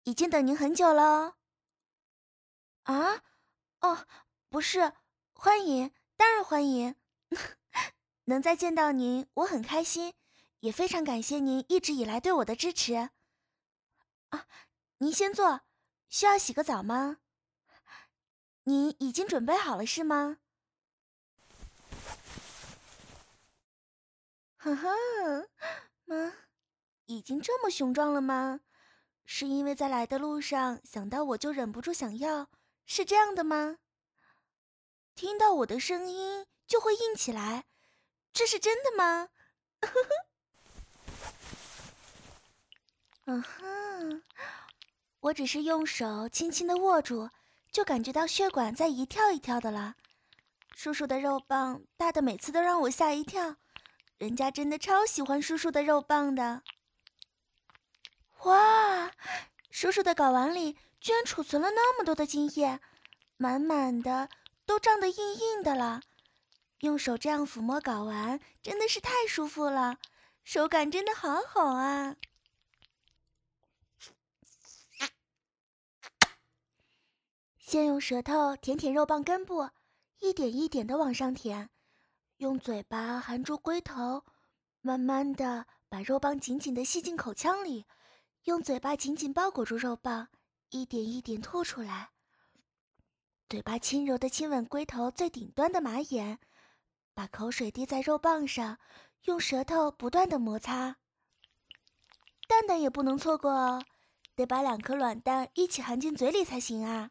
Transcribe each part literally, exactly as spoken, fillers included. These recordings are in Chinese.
已经等您很久了。啊？哦，不是，欢迎，当然欢迎。能再见到您，我很开心，也非常感谢您一直以来对我的支持。啊，您先坐，需要洗个澡吗？你已经准备好了是吗？呵呵，妈，已经这么雄壮了吗？是因为在来的路上想到我就忍不住想要，是这样的吗？听到我的声音就会硬起来，这是真的吗？嗯哼，我只是用手轻轻的握住，就感觉到血管在一跳一跳的了。叔叔的肉棒大的每次都让我吓一跳，人家真的超喜欢叔叔的肉棒的。哇，叔叔的睾丸里居然储存了那么多的精液，满满的，都胀得硬硬的了。用手这样抚摸睾丸真的是太舒服了，手感真的好好啊。先用舌头舔舔肉棒根部，一点一点的往上舔，用嘴巴含住龟头，慢慢的把肉棒紧紧的吸进口腔里，用嘴巴紧紧包裹住肉棒，一点一点吐出来。嘴巴轻柔的亲吻龟头最顶端的马眼，把口水滴在肉棒上，用舌头不断的摩擦。蛋蛋也不能错过哦，得把两颗卵蛋一起含进嘴里才行啊。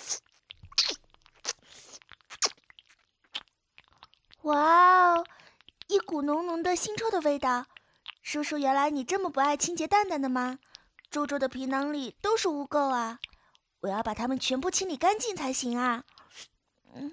哇哦，一股浓浓的腥臭的味道。叔叔，原来你这么不爱清洁蛋蛋的吗？皱皱的皮囊里都是污垢啊，我要把它们全部清理干净才行啊。嗯，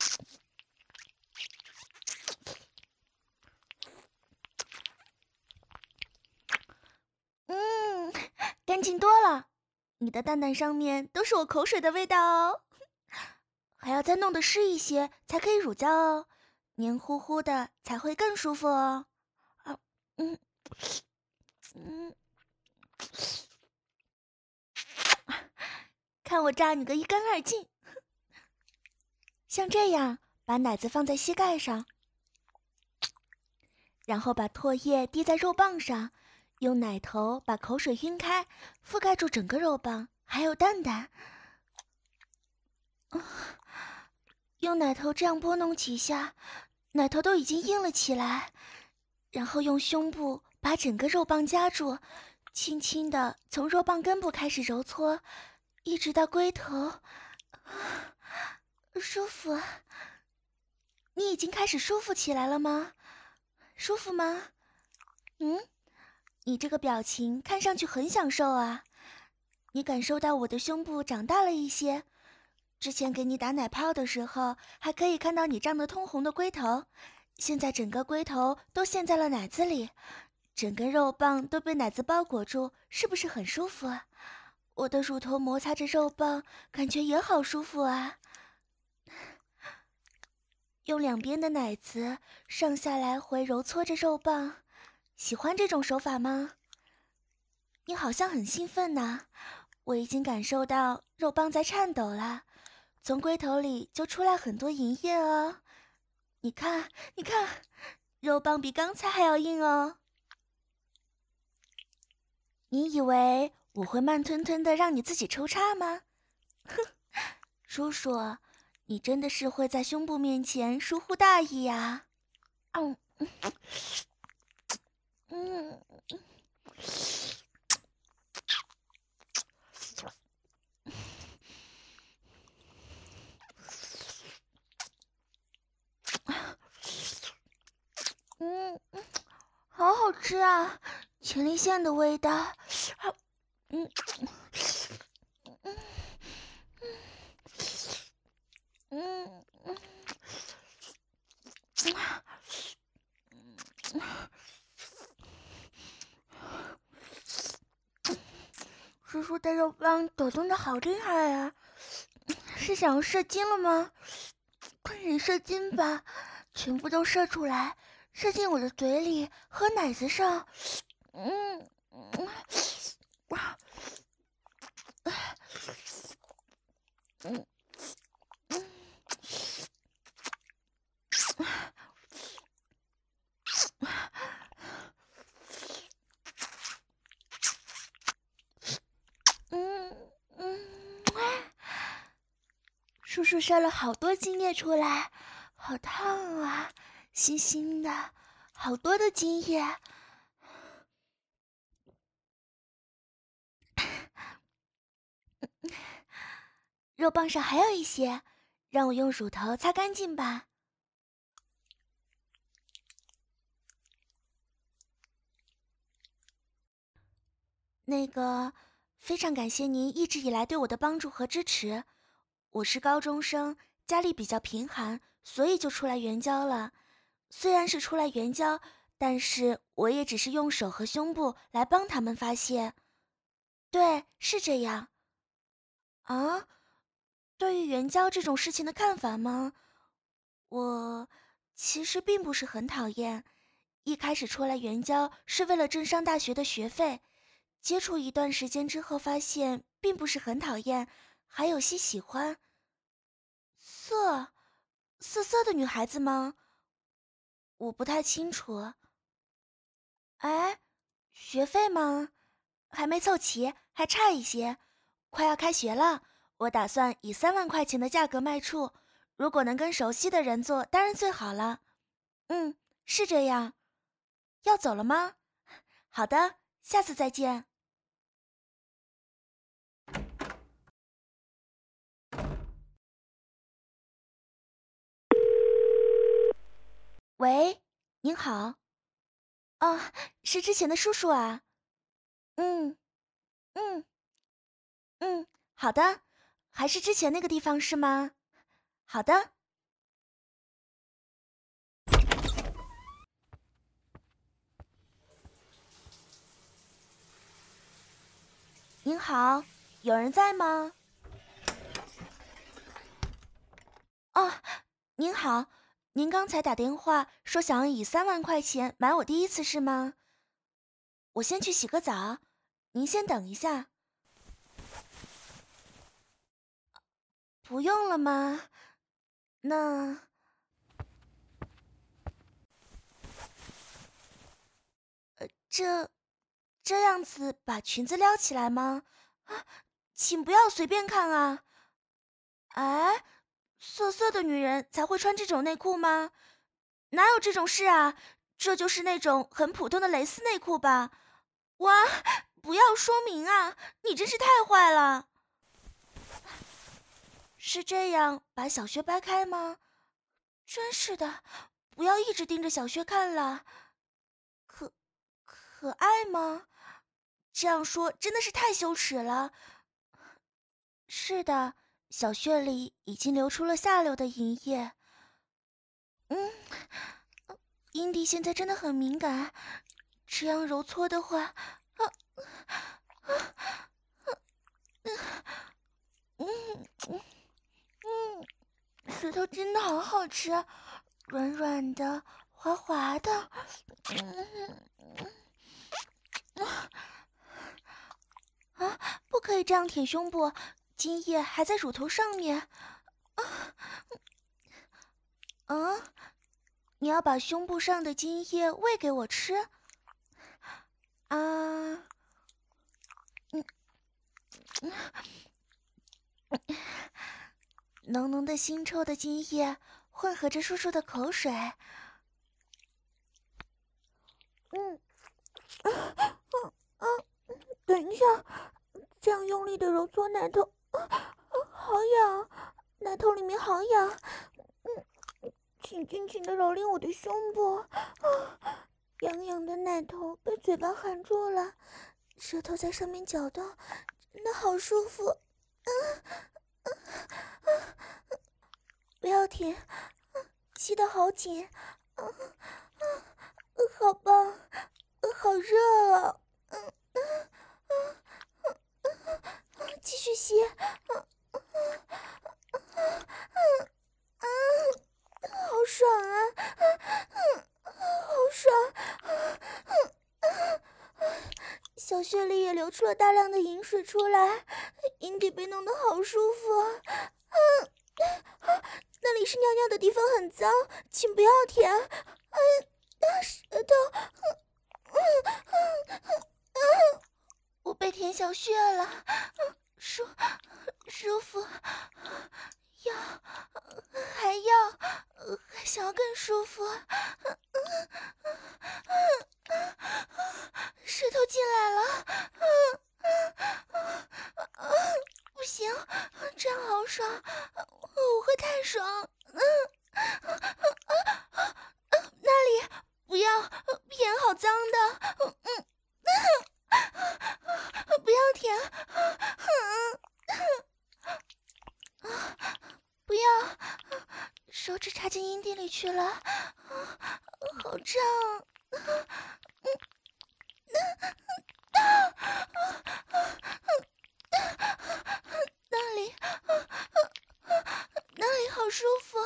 嗯，干净多了。你的蛋蛋上面都是我口水的味道哦，还要再弄得湿一些才可以乳胶哦，黏糊糊的才会更舒服哦。啊，嗯嗯，看我炸你个一干二净。像这样，把奶子放在膝盖上，然后把唾液滴在肉棒上，用奶头把口水晕开，覆盖住整个肉棒，还有蛋蛋。啊，用奶头这样拨弄几下，奶头都已经硬了起来，然后用胸部把整个肉棒夹住，轻轻地从肉棒根部开始揉搓，一直到龟头。啊，舒服。你已经开始舒服起来了吗？舒服吗？嗯，你这个表情看上去很享受啊。你感受到我的胸部长大了一些，之前给你打奶泡的时候，还可以看到你胀得通红的龟头，现在整个龟头都陷在了奶子里，整根肉棒都被奶子包裹住，是不是很舒服啊？我的乳头摩擦着肉棒，感觉也好舒服啊。用两边的奶子上下来回揉搓着肉棒，喜欢这种手法吗？你好像很兴奋呢，我已经感受到肉棒在颤抖了，从龟头里就出来很多银液哦。你看，你看，肉棒比刚才还要硬哦。你以为我会慢吞吞的让你自己抽插吗？哼，叔叔，你真的是会在胸部面前疏忽大意呀。嗯嗯嗯，好好吃啊，前列腺的味道。好，嗯嗯嗯嗯嗯，叔叔的肉棒抖动的好厉害啊！是想要射精了吗？快点射精吧，全部都射出来，射进我的嘴里和奶子上。嗯嗯，哇， 叔叔射了好多精液出来，好烫啊，腥腥的，好多的精液。肉棒上还有一些，让我用乳头擦干净吧。那个，非常感谢您一直以来对我的帮助和支持。我是高中生，家里比较贫寒，所以就出来援交了。虽然是出来援交，但是我也只是用手和胸部来帮他们发泄。对，是这样。啊，对于援交这种事情的看法吗？我其实并不是很讨厌。一开始出来援交是为了挣上大学的学费，接触一段时间之后发现并不是很讨厌，还有些喜欢。色，色色的女孩子吗？我不太清楚。哎，学费吗？还没凑齐，还差一些。快要开学了，我打算以三万块钱的价格卖出。如果能跟熟悉的人做，当然最好了。嗯，是这样。要走了吗？好的，下次再见。喂，您好。哦，是之前的叔叔啊。嗯嗯嗯，好的，还是之前那个地方是吗？好的。您好，有人在吗？哦，您好，您刚才打电话说想要以三万块钱买我第一次是吗？我先去洗个澡，您先等一下。不用了吗？那这这样子把裙子撩起来吗？啊，请不要随便看啊！哎，色色的女人才会穿这种内裤吗？哪有这种事啊？这就是那种很普通的蕾丝内裤吧？哇，不要说明啊！你真是太坏了。是这样把小薛掰开吗？真是的，不要一直盯着小薛看了。可可爱吗？这样说真的是太羞耻了。是的，小穴里已经流出了下流的银液。嗯，阴蒂现在真的很敏感，这样揉搓的话，啊啊啊嗯嗯嗯，石头真的好好吃，软软的，滑滑的。嗯啊，不可以这样舔胸部，精液还在乳头上面。啊啊！你要把胸部上的精液喂给我吃？啊，嗯嗯，浓浓的腥臭的精液混合着叔叔的口水。嗯，啊啊！等一下，这样用力的揉搓奶头，啊啊，好痒，奶头里面好痒。嗯，请尽情的蹂躏我的胸部。啊，痒痒的奶头被嘴巴含住了，舌头在上面搅动，真的好舒服。啊啊啊！不要停，吸得好紧。啊啊，好棒，好热啊！嗯嗯嗯嗯嗯，继续吸。嗯嗯嗯嗯嗯，好爽啊！嗯嗯，好爽！嗯嗯嗯，小穴里也流出了大量的饮水出来，阴蒂被弄得好舒服啊！嗯，啊，那里是尿尿的地方，很脏，请不要舔。哎，啊，舌头，嗯嗯嗯嗯，我被舔小穴了，舒舒服， 要，还要，还想要更舒服。舌头进来了，不行，这样好爽，我会太爽。那里不要，偏好脏的。不要舔，不要，手指插进阴蒂里去了，好胀。那里，那里好舒服。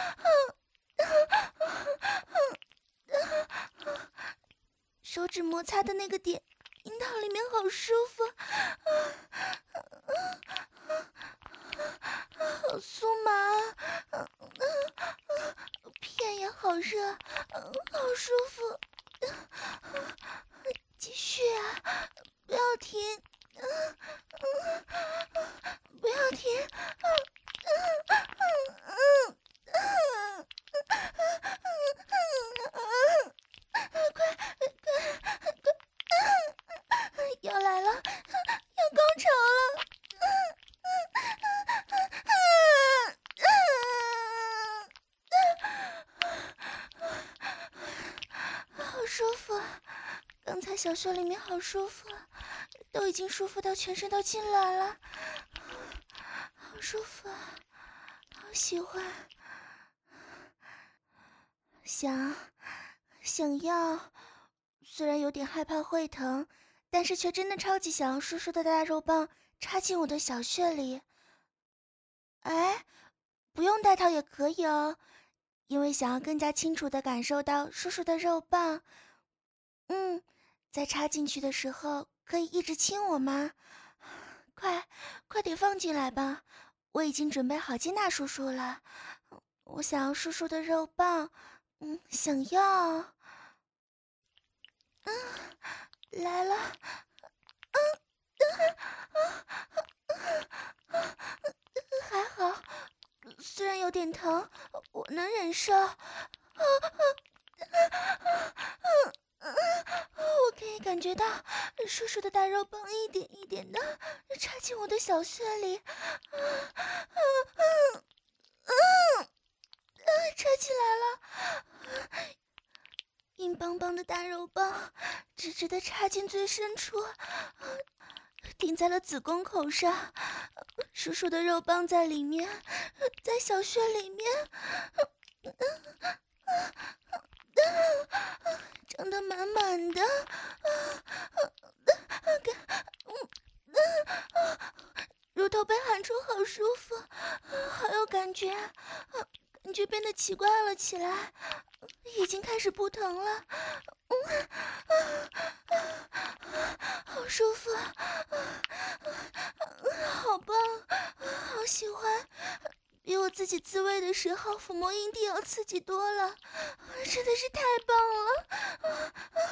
手指摩擦的那个点，阴道里面好舒服，好酥麻，片也好热，好舒服。继续啊，不要停，不要停。要来了，要高潮了！好舒服，刚才小穴里面好舒服，都已经舒服到全身都痉挛了，好舒服，好喜欢，想，想要，虽然有点害怕会疼。但是却真的超级想要叔叔的大肉棒插进我的小穴里。哎，不用戴套也可以哦，因为想要更加清楚地感受到叔叔的肉棒。嗯，在插进去的时候可以一直亲我吗？快，快点放进来吧，我已经准备好接纳叔叔了。我想要叔叔的肉棒，嗯，想要。嗯。来了，嗯，还好，虽然有点疼，我能忍受。我可以感觉到叔叔的大肉棒一点一点的插进我的小穴里，插起来了。硬邦邦的大肉棒直直地插进最深处，顶在了子宫口上。叔叔的肉棒在里面，在小穴里面，长得满满的，乳头被含住，好舒服，好有感觉，感觉变得奇怪了起来，已经开始不疼了，好舒服，好棒，好喜欢，比我自己自慰的时候抚摸阴蒂要刺激多了，真的是太棒了。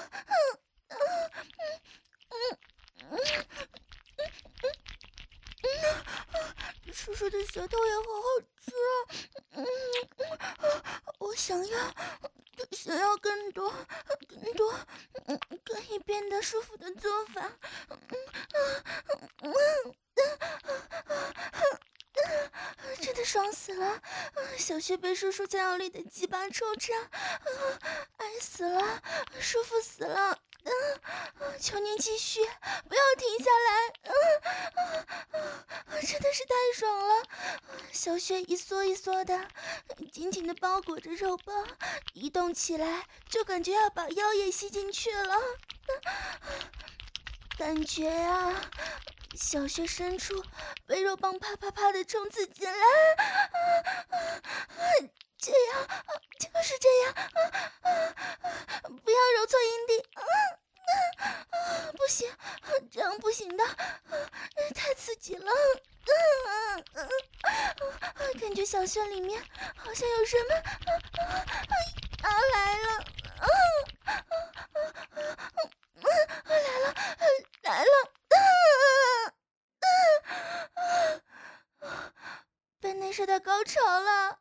叔叔的舌头也好好吃啊，我想要想要更多更多更一遍的舒服的做法。真的爽死了，小穴被叔叔强有力的鸡巴抽插，爱死了，舒服死了，求您继续，不要停下来，真的是太爽了，小穴一缩一缩的，紧紧的包裹着肉棒，移动起来就感觉要把腰也吸进去了，感觉啊，小穴深处被肉棒啪啪啪的冲刺进来，这样就是这样，不要揉错阴蒂，不行，这样不行的，太刺激了，感觉小穴里面好像有什么啊来了，来了来了。被那是到高潮了。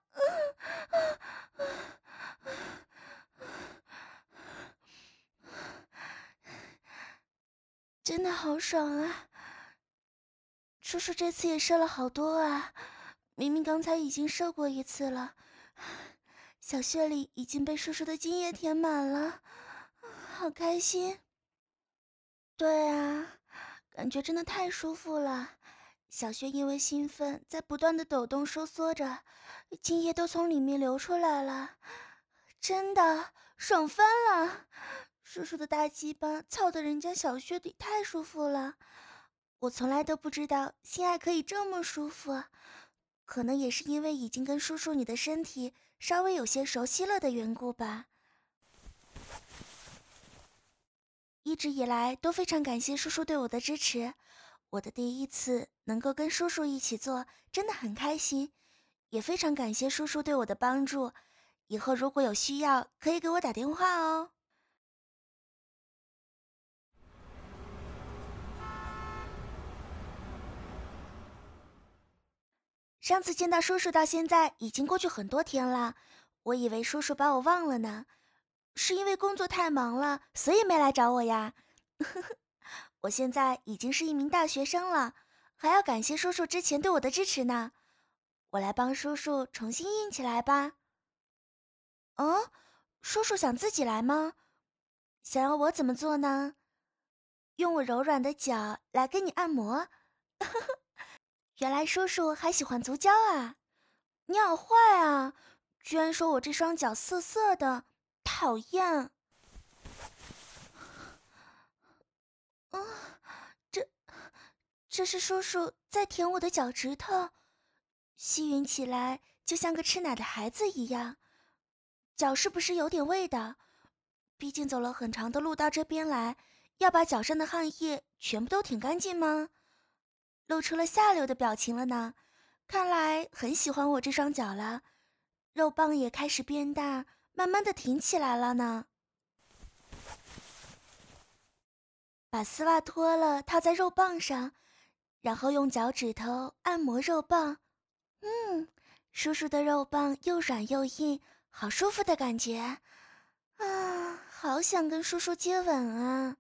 真的好爽啊！叔叔这次也射了好多啊，明明刚才已经射过一次了，小穴里已经被叔叔的精液填满了，好开心。对啊，感觉真的太舒服了，小穴因为兴奋在不断的抖动收缩着，精液都从里面流出来了，真的爽翻了。叔叔的大鸡巴操得人家小穴里太舒服了，我从来都不知道性爱可以这么舒服，可能也是因为已经跟叔叔你的身体稍微有些熟悉了的缘故吧。一直以来都非常感谢叔叔对我的支持，我的第一次能够跟叔叔一起做真的很开心，也非常感谢叔叔对我的帮助，以后如果有需要可以给我打电话哦。上次见到叔叔到现在已经过去很多天了，我以为叔叔把我忘了呢，是因为工作太忙了，所以没来找我呀。我现在已经是一名大学生了，还要感谢叔叔之前对我的支持呢。我来帮叔叔重新硬起来吧。哦，叔叔想自己来吗？想要我怎么做呢？用我柔软的脚来给你按摩。原来叔叔还喜欢足交啊！你好坏啊，居然说我这双脚涩涩的，讨厌。啊，这这是叔叔在舔我的脚趾头，吸吮起来就像个吃奶的孩子一样。脚是不是有点味道？毕竟走了很长的路到这边来，要把脚上的汗液全部都舔干净吗？露出了下流的表情了呢，看来很喜欢我这双脚了。肉棒也开始变大，慢慢的挺起来了呢。把丝袜脱了，套在肉棒上，然后用脚趾头按摩肉棒。嗯，叔叔的肉棒又软又硬，好舒服的感觉啊！好想跟叔叔接吻啊。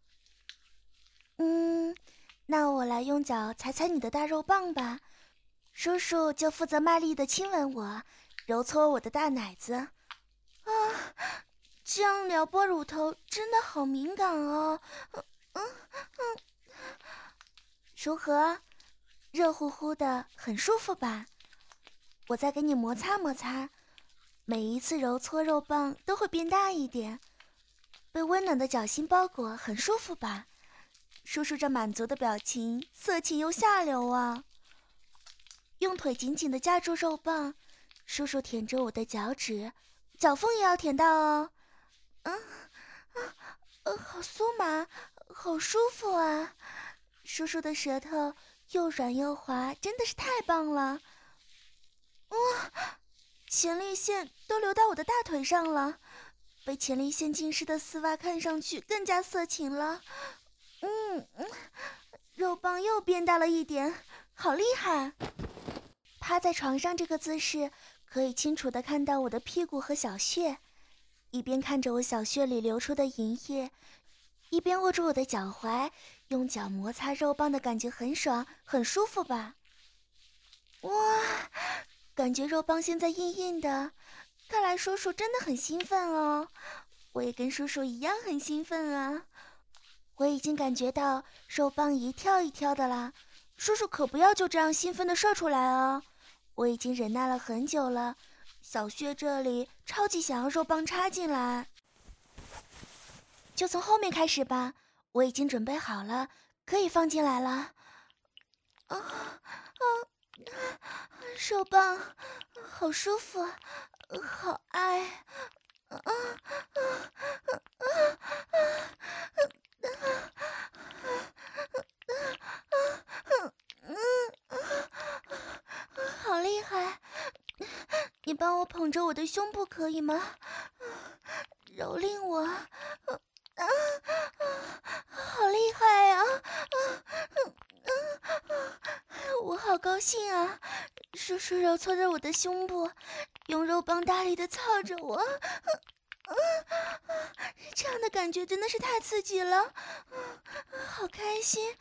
嗯，那我来用脚踩踩你的大肉棒吧，叔叔就负责卖力的亲吻我，揉搓我的大奶子。啊，这样撩拨乳头真的好敏感哦。嗯嗯嗯，如何？热乎乎的，很舒服吧？我再给你摩擦摩擦，每一次揉搓肉棒都会变大一点，被温暖的脚心包裹，很舒服吧？叔叔这满足的表情，色情又下流啊！用腿紧紧地夹住肉棒，叔叔舔着我的脚趾，脚缝也要舔到哦。嗯啊呃，好酥麻，好舒服啊！叔叔的舌头又软又滑，真的是太棒了。哇、哦，前列腺都流到我的大腿上了，被前列腺浸湿的丝袜看上去更加色情了。嗯嗯，肉棒又变大了一点，好厉害！趴在床上这个姿势，可以清楚地看到我的屁股和小穴。一边看着我小穴里流出的银液，一边握住我的脚踝，用脚摩擦肉棒的感觉很爽，很舒服吧？哇，感觉肉棒现在硬硬的，看来叔叔真的很兴奋哦。我也跟叔叔一样很兴奋啊。我已经感觉到肉棒一跳一跳的啦，叔叔可不要就这样兴奋的射出来哦。我已经忍耐了很久了，小穴这里超级想要肉棒插进来。就从后面开始吧，我已经准备好了，可以放进来了。啊啊！手棒，好舒服，好爱。啊啊啊啊啊！好厉害！你帮我捧着我的胸部可以吗？蹂躏我。啊啊！好厉害呀！啊啊啊！我好高兴啊！ 叔叔揉搓着我的胸部，用肉棒大力的操着我。这样的感觉真的是太刺激了，好开心！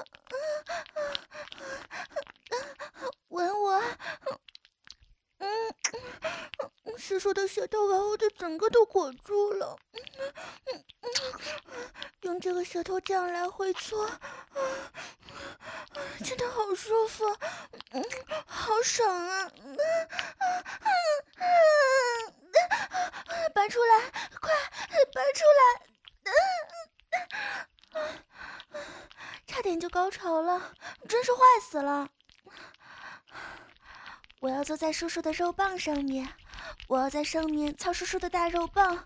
吻我，嗯，叔叔的舌头把我的整个都裹住了，用这个舌头这样来回搓，真的好舒服，好爽啊！拔出来，快拔出来！差点就高潮了，真是坏死了！我要坐在叔叔的肉棒上面，我要在上面操叔叔的大肉棒。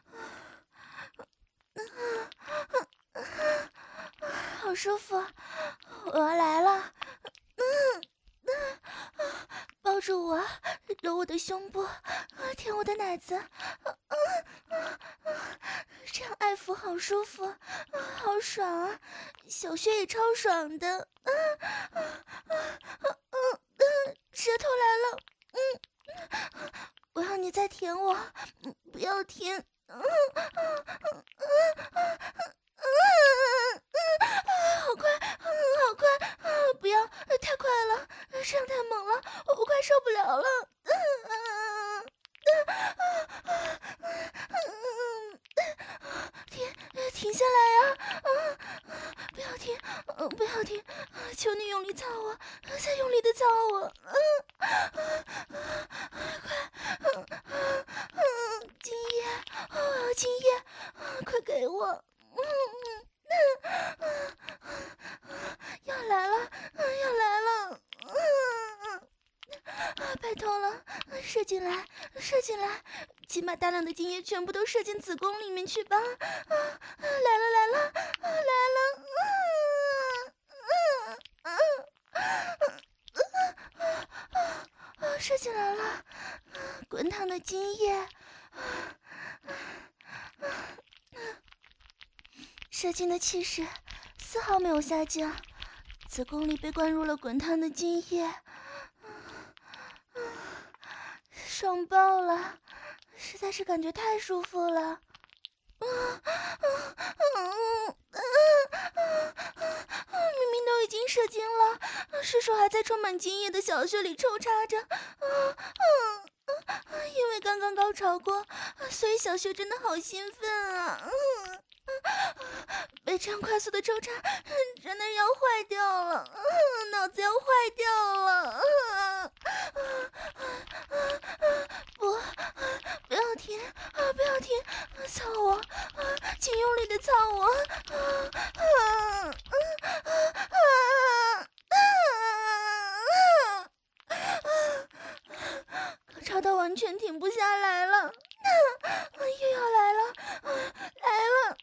好舒服，我要来了！抱住我，揉我的胸部，舔我的奶子，这样爱抚好舒服，好爽啊！小穴也超爽的，舌头来了，嗯，我要你再舔我，不要舔，好快，好快，不要，太快了，这样太猛了，我快受不了了。停，停下来呀！不要停，不要停，求你用力操我，再用力的操我，快，精液，我要精液，快给我！要来了，要来了！拜托了，射进来，射进来，请把大量的精液全部都射进子宫里面去吧！啊，来了来了，来了！啊啊！射进来了，滚烫的精液，射精的气势丝毫没有下降，子宫里被灌入了滚烫的精液。爽爆了，实在是感觉太舒服了。明明都已经射精了，叔叔还在充满精液的小穴里抽插着。因为刚刚高潮过，所以小穴真的好兴奋啊！被这样快速的抽插，真的要坏掉了，脑子要坏掉了！不，不要停，不要停，操我，请用力的操我！高潮到完全停不下来了，又要来了，来了！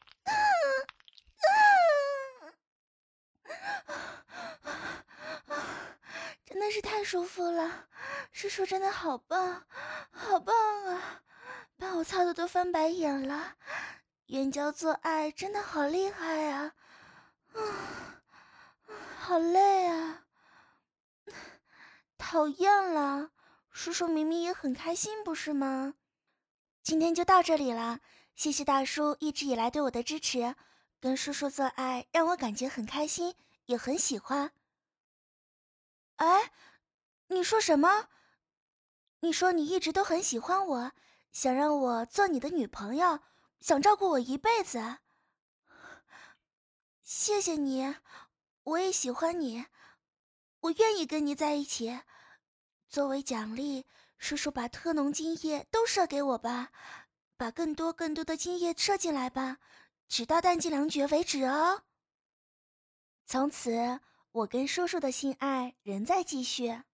真的是太舒服了，叔叔真的好棒，好棒啊！把我操的都翻白眼了，援交做爱真的好厉害啊！啊，好累啊！讨厌了，叔叔明明也很开心，不是吗？今天就到这里了，谢谢大叔一直以来对我的支持，跟叔叔做爱让我感觉很开心，也很喜欢。哎，你说什么？你说你一直都很喜欢我，想让我做你的女朋友，想照顾我一辈子。谢谢你，我也喜欢你，我愿意跟你在一起。作为奖励，叔叔把特浓精液都射给我吧，把更多更多的精液射进来吧，直到弹尽粮绝为止哦。从此，我跟叔叔的性爱仍在继续。